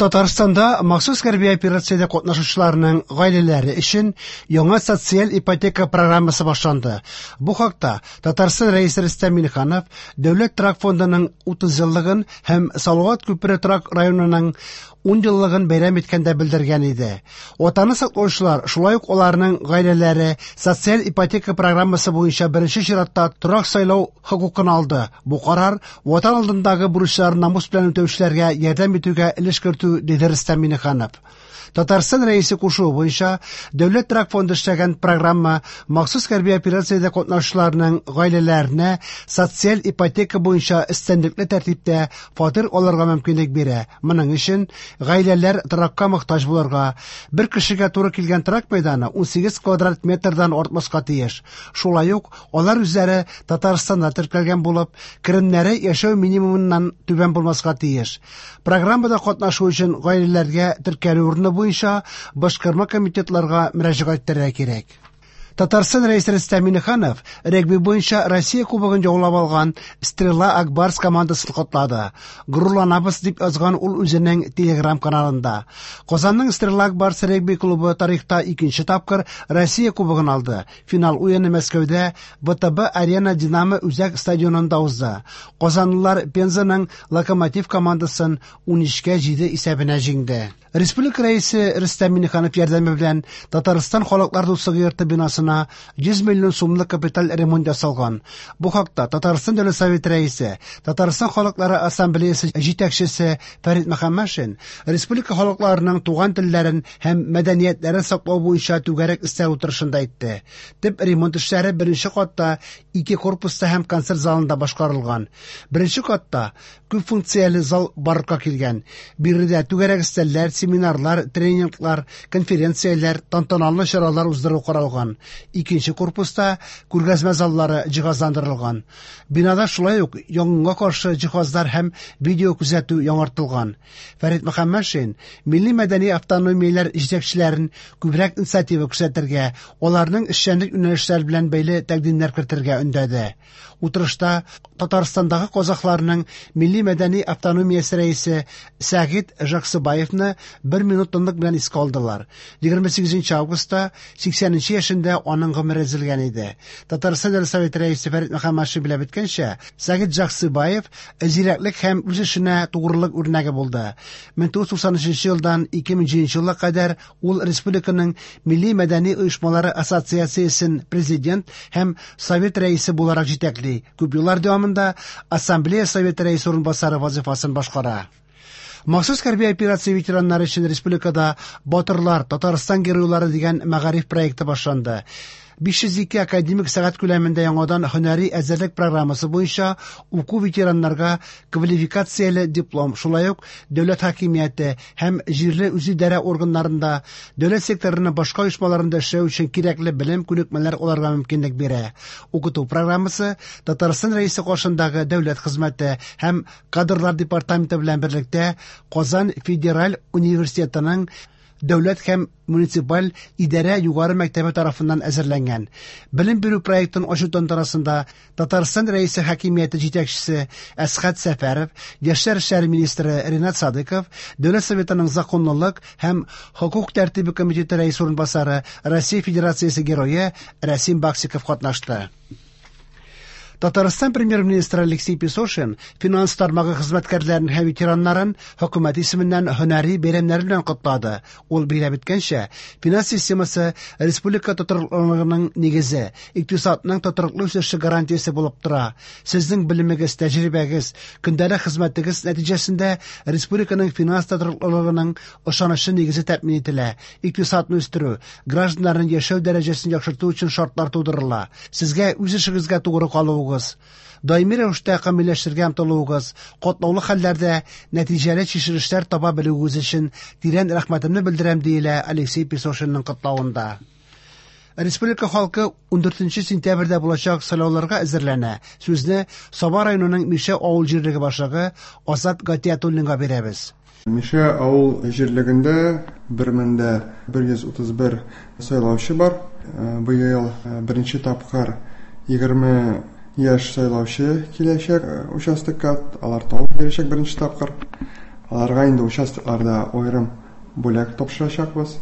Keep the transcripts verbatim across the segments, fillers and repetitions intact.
Татарстанда махсус хәрби операциядә катнашучыларның гаиләләре өчен яңа социаль ипотека программасы башланды. Бу хакта Татарстан рәисе Рөстәм Миңнеханов Дәүләт торак фондының утыз еллыгын һәм Салават күпере торак районының ун еллыгын бәйрәм иткәндә белдергән иде. Ватанны саклаучылар, шулай ук аларның гаиләләре социаль ипотека программасы буенча беренче чиратта торак сайлау хокукын алды. Бу карар ватан алдындагы бурычларын намус белән үтәүчеләргә ярдәм итүгә өлеш кертү, диде Рөстәм Миңнеханов. Татарстан рәисе кушуы буенча Дәүләт торак фонды эшләгән программа махсус хәрби операциядә катнашучыларның гаиләләренә социаль ипотека буенча өстенлекле тәртиптә фатир алырга мөмкинлек бирә. Моның өчен гаиләләр торакка мохтаҗ булырга, бер кешегә туры килгән торак мәйданы ун сигез квадрат метрдан артмаска тиеш. Шулай ук алар үзләре Татарстанда теркәлгән булып, керемнәре яшәү минимумыннан түбән булмаска тиеш. Программада катнашу өчен гаиләләргә теркәлү урыны буенча башкарма комитетларга мөрәҗәгать итәргә кирәк. Татарстан рәисе Рөстәм Миңнеханов регби буенча Россия кубогын яулап алган Стрела Акбарс командасын котлады. Горурланабыз дип язган ул үзенең Telegram каналында. Казанның Стрела Акбарс регби клубы тарихта икенче тапкыр Россия кубогын алды. Финал уены Мәскәүдә вэ тэ бэ Арена Динамо үзәк стадионында узды. Казанлылар Пензаның Локомотив командасын ун өчкә җиде исәбенә җиңде. Республика рәисе Рөстәм Миңнеханов ярдәме белән Татарстан халыклар дуслыгы йорты бинасына йөз миллион сумлык капиталь ремонт ясалган. Бу хакта Татарстан Дәүләт Советы рәисе, Татарстан халыклары ассамблеясе җитәкчесе Фәрит Мөхәммәтшин республика халыкларының туган телләрен һәм мәдәниятләрен саклау буенча түгәрәк өстәл утырышында әйтте. Төп ремонт эшләре беренче катта ике корпуста һәм концерт залында башкарылган. Беренче катта күп функцияле зал барлыкка килгән. Биредә түгәрәк өстәлләр, семинарлар, тренинглар, конференцияләр, тантаналы чаралар уздыру каралган. Икенче корпуста күргәзмә заллары җиһазландырылган. Бинада шулай ук янгынга каршы җиһазлар һәм видео күзәтү яңартылган. Фәрит Мөхәммәтшин милли мәдәни автономияләр җитәкчеләрен күбрәк инициатива күрсәтергә, аларның эшчәнлек юнәлешләре белән бәйле тәкъдимнәр кертергә өндәде. Утырышта Татарстандагы казакларның милли мәдәни автономиясе рәисе Сәгыйть Жаксыбаевны бер минут тынлык белән искә алдылар. егерме сигезенче августта сиксәненче яшендә аның гомере өзелгән иде. Татарстан Дәүләт Советы рәисе Фәрит Мөхәммәтшин беләп әйткәнчә, Сәгыйть Жаксыбаев зирәклек һәм үз эшенә тугрылык үрнәге булды. мең тугыз йөз туксан өченче елдан ике мең җиденче елга кадәр ул республиканың милли мәдәни оешмалары ассоциациясен президент һәм совет рәисе буларак җитәкли. Күп еллар дәвамында Ассамблея Советы рәисе урынбасары вазифасын башкара. Махсус хәрби операция ветераннары өчен республикада Батырлар, Татарстан геройлары дигән мәгариф проекты башланды. биш йөз ике академик сәгать күләмендә яңадан һөнәри әзерлек программасы буенча уку ветераннарга квалификацияле диплом, шулай ук дәүләт хакимияте һәм җирле үзидарә органнарында, дәүләт секторының башка оешмаларында эшләү өчен кирәкле белем күнекмәләр алырга мөмкинлек бирә. Укыту программасы Татарстан рәисе каршындагы дәүләт хезмәте һәм кадрлар департаменты белән берлектә Казан Федераль университетының Дәүләт һәм муниципаль идарә югары мәктәбе тарафыннан әзерләнгән. Белем бирү проектын ачу тантанасында Татарстан рәисе хакимияте җитәкчесе Әсхәт Сәфәров, Яшьләр эшләре министры Ринат Садыков, Дәүләт Советының законлылык һәм хокук тәртибе комитеты рәисе урынбасары, Россия Федерациясе герое Рәсим Баксиков катнашты. Татарстан премьер-министры Алексей Песошин финанс тармагы хезмәткәрләрен һәм ветераннарын хөкүмәт исеменнән һөнәри бәйрәмнәр белән котлады. Ул бәйрәм иткәнчә, финанс системасы республика тотрыклылыгының нигезе, икътисадның тотрыклы үсеше гарантиясе булып тора. Сезнең белемегез, тәҗрибәгез, көндәлек хезмәтегез нәтиҗәсендә республиканың финанс тотрыклылыгының ышанычлы нигезе тәэмин ителә. Икътисадны үстерү, гражданнарның яшәү дәрәҗәсен яхшырту өчен шартлар тудырыла. Сезгә үз эшегезгә тугры калу даими рәвештә камилләшергә омтылуыгыз, катлаулы хәлләрдә нәтиҗәле чишелешләр таба белүегез өчен тирән рәхмәтемне белдерәм, диелә Алексей Песошинның котлавында. Республика халкы ун дүртенче сентябрьдә булачак сайлауларга әзерләнә. Сүзне Саба районының Мишә авыл җирлеге башлыгы Азат Гатиятуллинга бирәбез. Мишә авыл җирлегендә бер мең бер йөз утыз бер сайлаучы бар. Быел беренче тапкыр егерме яшь сайлаучы киләчәк участокка, алар тавыш бирәчәк беренче тапкыр. Аларга инде участокларда аерым бүләк тапшырачакбыз.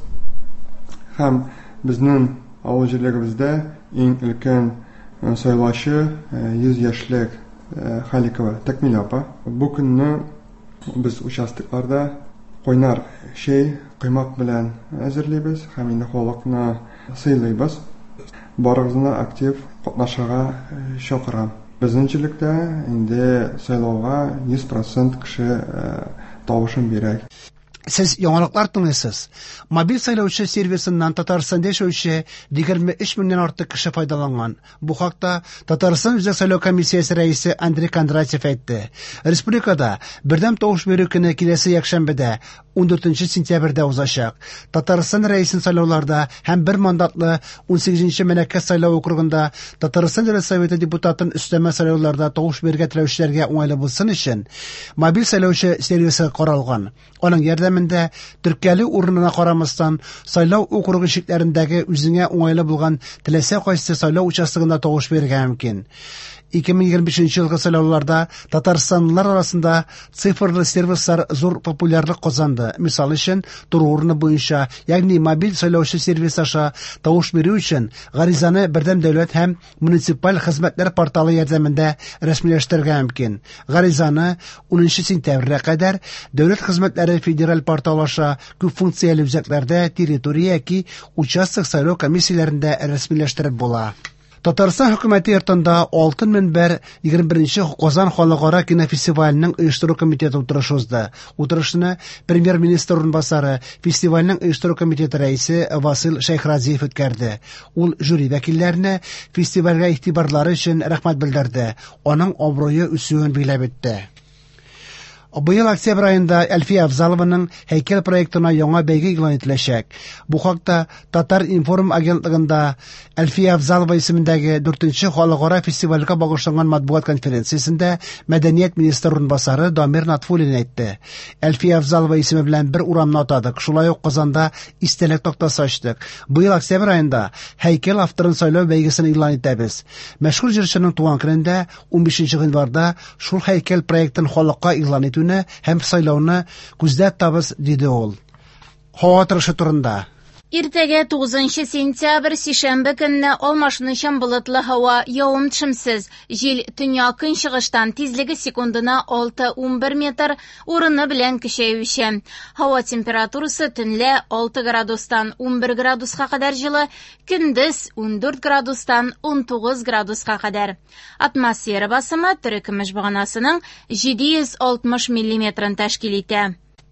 Һәм безнең авыл җирлегебездә иң өлкән сайлаучы йөз яшьлек Халикова Тәкмил апа. Бу көнне без участокларда кайнар чәй, каймак белән әзерлибез һәм инде халыкны сыйлыйбыз. Барыгызны актив катнашырга чакырам. Безнең җирлектә инде сайлауга йөз процент кеше тавышын бирә. Сез яңалыклар тыңлыйсыз. Мобиль сайлаучы сервисыннан Татарстанда яшәүче егерме өч меңнән артык кеше файдаланган. Бу хакта Татарстан Үзәк сайлау комиссиясе рәисе Андрей Кондратьев әйтте. Республикада бердәм тавыш бирү көне киләсе якшәмбедә ундүртенче сентябрьдә узачак. Татарстан рәисен сайлауларда һәм бер мандатлы унсигезенче Мәнәкәс сайлау округында Татарстан Дәүләт Советы депутатын өстәмә сайлауларда тавыш бирергә теләүчеләргә уңайлы булсын өчен мобиль сайлаучы сервисы каралган. Аның ярдәмендә төркияле урынына карамастан сайлау округы шикләрендәге үзеңә уңайлы булган теләсә кайсы сайлау участогында тавыш бирергә мөмкин. ике мең егерме бишенче елгы сайлауларда Татарстанлылар арасында цифрлы сервислар зур популярлык казанды. Мисал өчен, туры урыны буенча, ягъни мобиль сайлаучы сервис аша тавыш бирү өчен гаризаны бердәм дәүләт һәм муниципаль хезмәтләр порталы ярдәмендә рәсмиләштерергә мөмкин. Гаризаны унынчы сентябрьгә кадәр дәүләт хезмәтләре федераль порталы аша күп функцияле үзәкләрдә, территория яки участок сайлау комиссияләрендә рәсмиләштереп була. Татарстан хөкүмәте йортында Алтын мөнбәр егерме беренче Казан халыкара кинофестиваленең оештыру комитеты утырышы узды. Утырышны премьер-министр урынбасары, фестивальнең оештыру комитеты рәисе Васил Шәйхразиев үткәрде. Ул жюри вәкилләренә фестивальгә игътибарлары өчен рәхмәт белдерде. Аның абруе үсүен биләп үтте. Быел октябрь айында Әлфия Авзалованың һәйкәл проектына яңа бәйге игълан ителәчәк. Бу хакта Татар информ агентлыгында Әлфия Авзалова исемендәге дүртенче халыкара фестивальгә багышланган матбугат конференциясендә мәдәният министры урынбасары Дамир Натфуллин әйтте. Әлфия Авзалова исеме белән бер урамны атадык. Шулай ук Казанда истәлек тактасы ачтык. Быел октябрь айында һәйкәл авторын сайлау бәйгесен игълан итәбез. Мәшһүр җырчының туган көндә унбишенче гыйнварда шул һәйкәл проектын халыкка игълан итү һәм сайлауны күздә табыз, диде ул. Һава торышы турында. Иртәгә тугызынчы сентябрь сишәмбе көнне алмашынучан болытлы һава, явым-төшемсез, җил төньяк-көнчыгыштан тизлеге секундына алты-унбер метр, урыны белән көчәюче. Һава температурасы төнлә алты градустан унбер градуска кадәр җылы, көндез ундүрт градустан унтугыз градуска кадәр. Атмосфера басымы терекөмеш баганасының җиде йөз алтмыш миллиметрын тәшкил итә.